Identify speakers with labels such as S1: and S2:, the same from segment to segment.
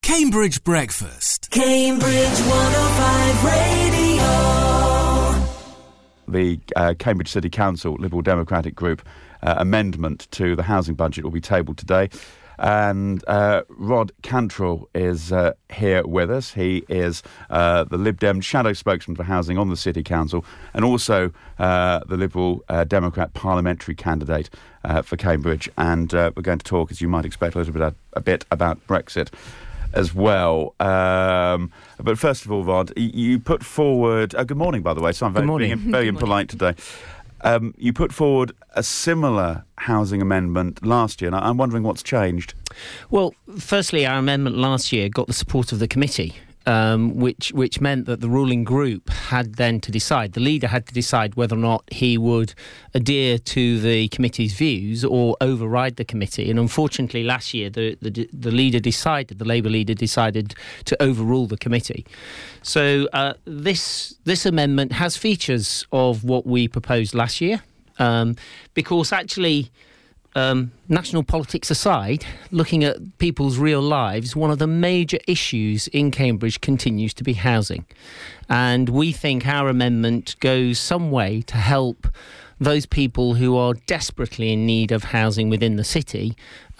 S1: Cambridge Breakfast.
S2: Cambridge 105 Radio.
S3: The Cambridge City Council Liberal Democratic Group amendment to the housing budget will be tabled today. And Rod Cantrell is here with us. He is the Lib Dem shadow spokesman for housing on the City Council, and also the Liberal Democrat parliamentary candidate for Cambridge. And we're going to talk, as you might expect, a bit about Brexit as well. But first of all, Rod, you put forward... good morning, by the way. So I'm very impolite today. You put forward a similar housing amendment last year, and I'm wondering what's changed.
S4: Well, firstly, our amendment last year got the support of the committee, which meant that the ruling group had then to decide, the leader had to decide whether or not he would adhere to the committee's views or override the committee. And unfortunately, last year, the leader decided, the Labour leader decided to overrule the committee. So this amendment has features of what we proposed last year, because actually... national politics aside, looking at people's real lives, one of the major issues in Cambridge continues to be housing. And we think our amendment goes some way to help those people who are desperately in need of housing within the city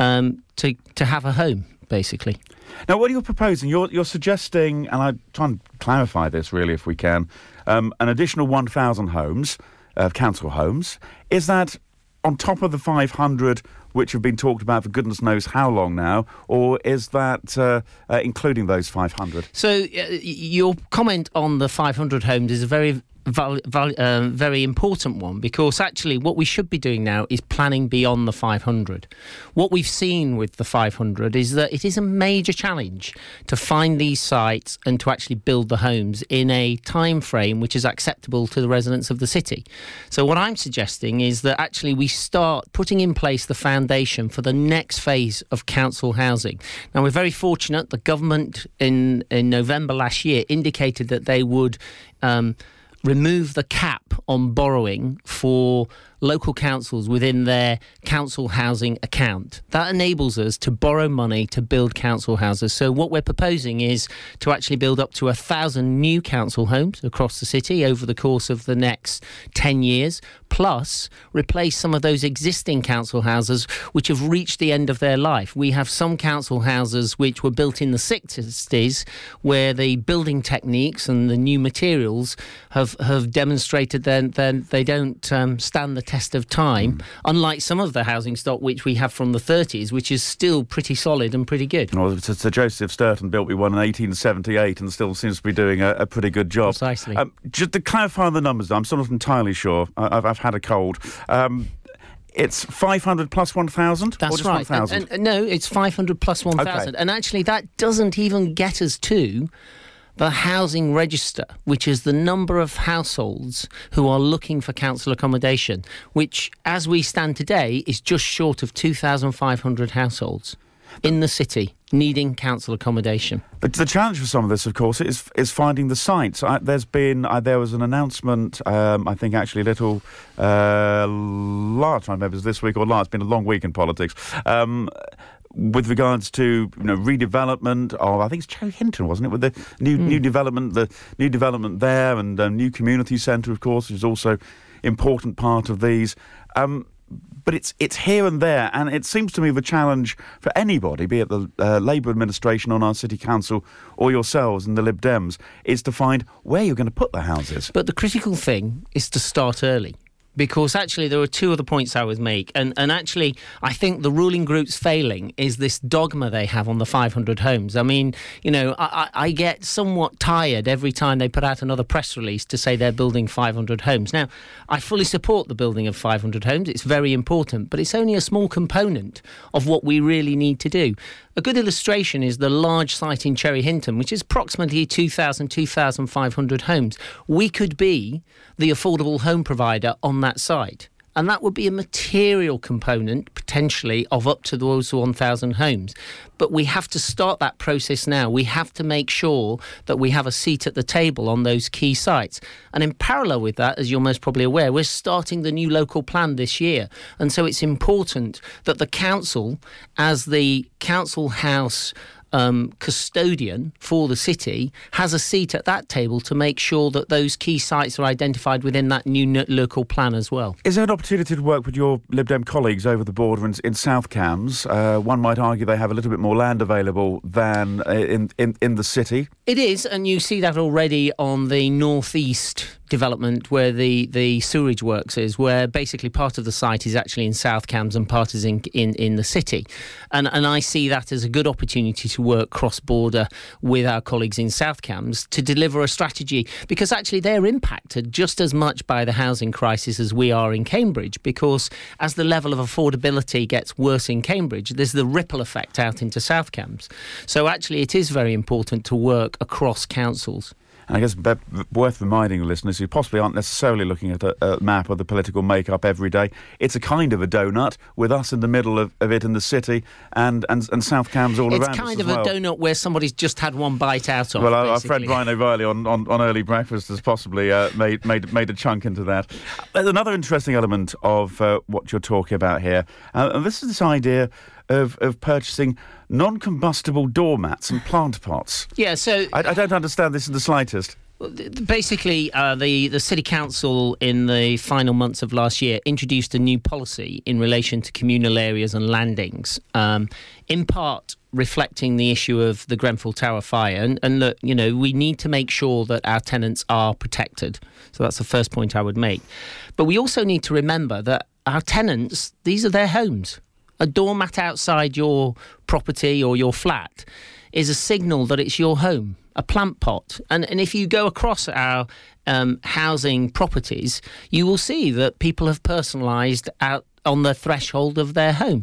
S4: to have a home, basically.
S3: Now, what are you proposing? You're suggesting, and I try and clarify this really if we can, an additional 1,000 homes, council homes. Is that on top of the 500 which have been talked about for goodness knows how long now, or is that including those 500?
S4: So your comment on the 500 homes is a very important one, because actually what we should be doing now is planning beyond the 500. What we've seen with the 500 is that it is a major challenge to find these sites and to actually build the homes in a time frame which is acceptable to the residents of the city. So what I'm suggesting is that actually we start putting in place the foundation for the next phase of council housing. Now, we're very fortunate. The government in November last year indicated that they would remove the cap on borrowing for local councils within their council housing account. That enables us to borrow money to build council houses. So what we're proposing is to actually build up to 1,000 new council homes across the city over the course of the next 10 years, plus replace some of those existing council houses which have reached the end of their life. We have some council houses which were built in the 60s where the building techniques and the new materials have demonstrated that they don't stand the test of time, unlike some of the housing stock which we have from the 30s, which is still pretty solid and pretty good. Well,
S3: Sir Joseph Sturton built one in 1878 and still seems to be doing a pretty good job.
S4: Precisely.
S3: Just to clarify the numbers, I'm still not entirely sure. I've had a cold. It's 500 plus 1,000?
S4: That's right. 1,000? No, it's 500 plus 1,000. Okay. And actually, that doesn't even get us to the housing register, which is the number of households who are looking for council accommodation, which, as we stand today, is just short of 2,500 households in the city needing council accommodation.
S3: But the challenge for some of this, of course, is finding the sites. There was an announcement, I think actually last, I don't remember if it was this week or last, it's been a long week in politics, with regards to redevelopment of, I think it's Cherry Hinton, wasn't it, with the new development there, and new community centre, of course, which is also important part of these. But it's here and there, and it seems to me the challenge for anybody, be it the Labour administration on our city council or yourselves and the Lib Dems, is to find where you're going to put the houses.
S4: But the critical thing is to start early. Because actually there are two other points I would make. And actually, I think the ruling group's failing is this dogma they have on the 500 homes. I mean, I get somewhat tired every time they put out another press release to say they're building 500 homes. Now, I fully support the building of 500 homes. It's very important, but it's only a small component of what we really need to do. A good illustration is the large site in Cherry Hinton, which is approximately 2,500 homes. We could be the affordable home provider on that site. And that would be a material component, potentially, of up to those 1,000 homes. But we have to start that process now. We have to make sure that we have a seat at the table on those key sites. And in parallel with that, as you're most probably aware, we're starting the new local plan this year. And so it's important that the council, as the council house custodian for the city has a seat at that table to make sure that those key sites are identified within that new local plan as well.
S3: Is there an opportunity to work with your Lib Dem colleagues over the border in South Cambs? One might argue they have a little bit more land available than in the city.
S4: It is, and you see that already on the northeast development where the sewerage works is, where basically part of the site is actually in South Cambs and part is in the city. And I see that as a good opportunity to work cross-border with our colleagues in South Cambs to deliver a strategy, because actually they're impacted just as much by the housing crisis as we are in Cambridge, because as the level of affordability gets worse in Cambridge, there's the ripple effect out into South Cambs. So actually it is very important to work across councils.
S3: And I guess worth reminding listeners who possibly aren't necessarily looking at a map of the political makeup every day, it's a kind of a donut with us in the middle of it in the city and South Cambs all around us.
S4: It's kind of a donut where somebody's just had one bite out of.
S3: Well, our friend Brian O'Reilly on Early Breakfast has possibly made a chunk into that. There's another interesting element of what you're talking about here, and this is this idea of purchasing non-combustible doormats and plant pots.
S4: Yeah, so
S3: I don't understand this in the slightest.
S4: Basically, the City Council in the final months of last year introduced a new policy in relation to communal areas and landings, in part reflecting the issue of the Grenfell Tower fire. And look, you know, we need to make sure that our tenants are protected. So that's the first point I would make. But we also need to remember that our tenants, these are their homes. A doormat outside your property or your flat is a signal that it's your home. A plant pot. And if you go across our housing properties, you will see that people have personalised out on the threshold of their home.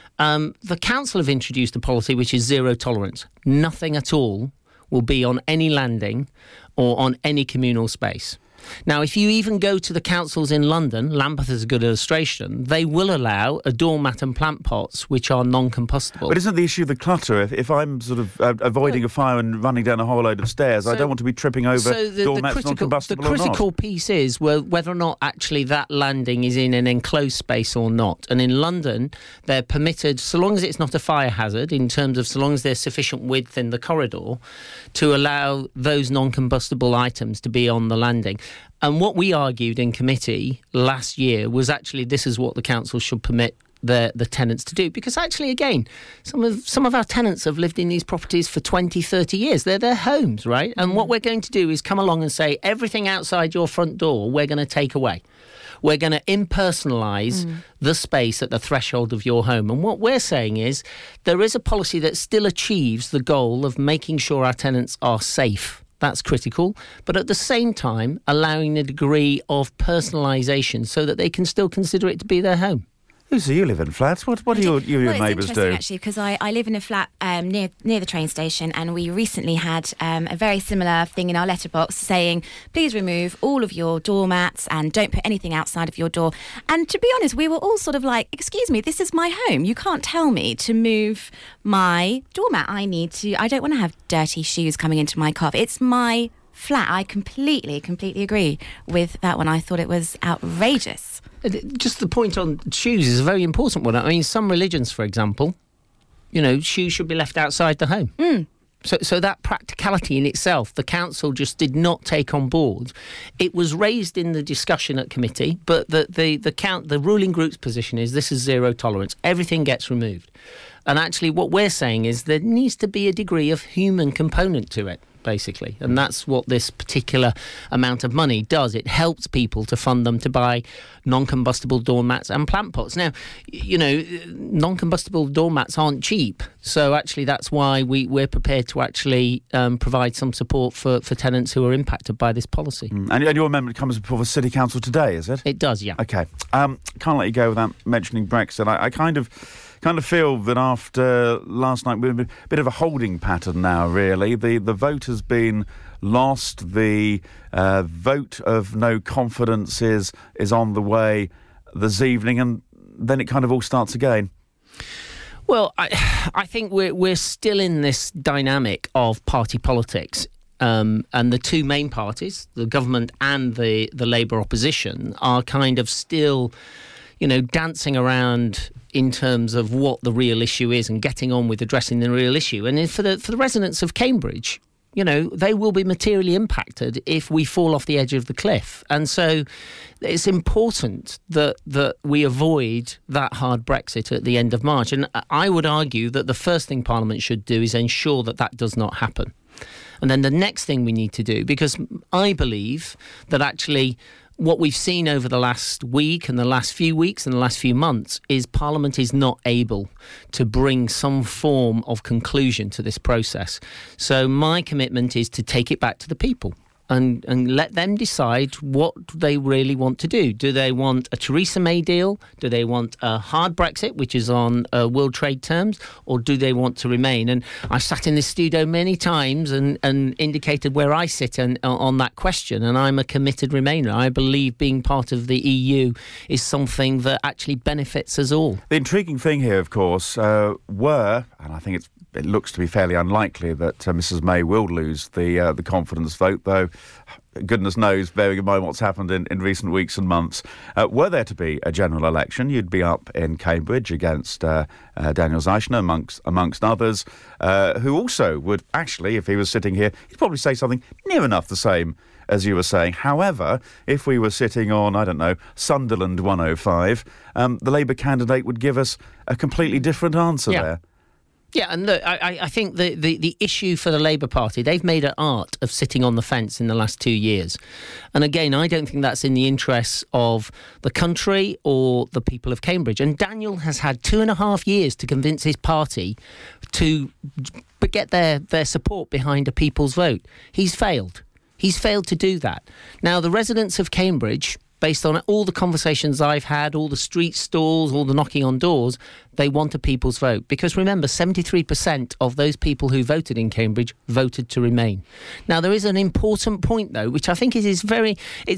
S4: The council have introduced a policy which is zero tolerance. Nothing at all will be on any landing or on any communal space. Now, if you even go to the councils in London, Lambeth is a good illustration, they will allow a doormat and plant pots which are non-combustible.
S3: But isn't the issue the clutter? If I'm sort of avoiding a fire and running down a whole load of stairs, I don't want to be tripping over doormats non-combustible or not.
S4: The critical piece is whether or not actually that landing is in an enclosed space or not. And in London, they're permitted, so long as it's not a fire hazard, in terms of so long as there's sufficient width in the corridor, to allow those non-combustible items to be on the landing. And what we argued in committee last year was actually this is what the council should permit the tenants to do. Because actually, again, some of our tenants have lived in these properties for 20, 30 years. They're their homes, right? And what we're going to do is come along and say, everything outside your front door, we're going to take away. We're going to impersonalise the space at the threshold of your home. And what we're saying is there is a policy that still achieves the goal of making sure our tenants are safe. That's critical, but at the same time, allowing a degree of personalisation so that they can still consider it to be their home.
S3: Lucy, you live in flats. What do your neighbours do?
S5: Actually, because I live in a flat near the train station, and we recently had a very similar thing in our letterbox saying, please remove all of your doormats and don't put anything outside of your door. And to be honest, we were all sort of like, excuse me, this is my home. You can't tell me to move my doormat. I don't want to have dirty shoes coming into my car. It's my flat. I completely agree with that one. I thought it was outrageous.
S4: Just the point on shoes is a very important one. I mean, some religions, for example, you know, shoes should be left outside the home. So that practicality in itself, the council just did not take on board. It was raised in the discussion at committee, but the ruling group's position is this is zero tolerance. Everything gets removed. And actually what we're saying is there needs to be a degree of human component to it, basically. And that's what this particular amount of money does. It helps people to fund them to buy non-combustible doormats and plant pots. Now, you know, non-combustible doormats aren't cheap. So actually that's why we're prepared to actually provide some support for tenants who are impacted by this policy.
S3: And your amendment comes before the City Council today, is it?
S4: It does, yeah.
S3: OK. Can't let you go without mentioning Brexit. I kind of feel that after last night, we're in a bit of a holding pattern now, really. The vote has been lost. The vote of no confidence is on the way this evening, and then it kind of all starts again.
S4: Well, I think we're still in this dynamic of party politics. And the two main parties, the government and the Labour opposition, are kind of still, you know, dancing around in terms of what the real issue is and getting on with addressing the real issue. And for the residents of Cambridge, you know, they will be materially impacted if we fall off the edge of the cliff. And so it's important that we avoid that hard Brexit at the end of March. And I would argue that the first thing Parliament should do is ensure that that does not happen. And then the next thing we need to do, because I believe that actually what we've seen over the last week and the last few weeks and the last few months is Parliament is not able to bring some form of conclusion to this process. So my commitment is to take it back to the people and let them decide what they really want to do. Do they want a Theresa May deal? Do they want a hard Brexit, which is on world trade terms? Or do they want to remain? And I've sat in this studio many times and indicated where I sit on that question, and I'm a committed Remainer. I believe being part of the EU is something that actually benefits us all.
S3: The intriguing thing here, of course, and I think it looks to be fairly unlikely that Mrs May will lose the confidence vote, though goodness knows, bearing in mind what's happened in recent weeks and months. Were there to be a general election, you'd be up in Cambridge against Daniel Zeichner, amongst others, who also would actually, if he was sitting here, he'd probably say something near enough the same as you were saying. However, if we were sitting on, I don't know, Sunderland 105, the Labour candidate would give us a completely different answer there.
S4: Yeah, and look, I think the issue for the Labour Party, they've made an art of sitting on the fence in the last 2 years. And again, I don't think that's in the interests of the country or the people of Cambridge. And Daniel has had 2.5 years to convince his party to get their support behind a people's vote. He's failed. He's failed to do that. Now, the residents of Cambridge, based on all the conversations I've had, all the street stalls, all the knocking on doors, they want a people's vote. Because remember, 73% of those people who voted in Cambridge voted to remain. Now, there is an important point, though, which I think it's very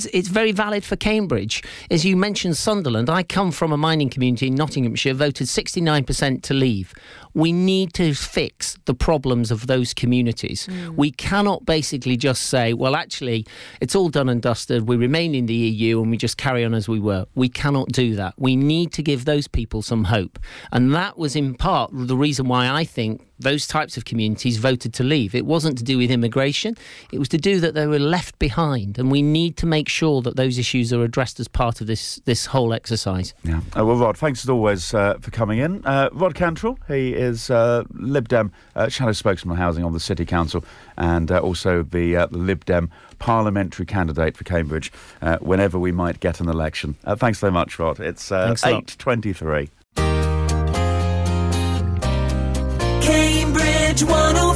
S4: valid for Cambridge. As you mentioned Sunderland, I come from a mining community in Nottinghamshire, voted 69% to leave. We need to fix the problems of those communities. We cannot basically just say, well, actually, it's all done and dusted, we remain in the EU and we just carry on as we were. We cannot do that. We need to give those people some hope. And that was in part the reason why I think those types of communities voted to leave. It wasn't to do with immigration. It was to do that they were left behind. And we need to make sure that those issues are addressed as part of this whole exercise. Yeah.
S3: Well, Rod, thanks as always for coming in. Rod Cantrell, he is Lib Dem shadow spokesman on housing on the City Council and also the Lib Dem parliamentary candidate for Cambridge whenever we might get an election. Thanks so much, Rod. It's 8:23.
S2: Cambridge 105.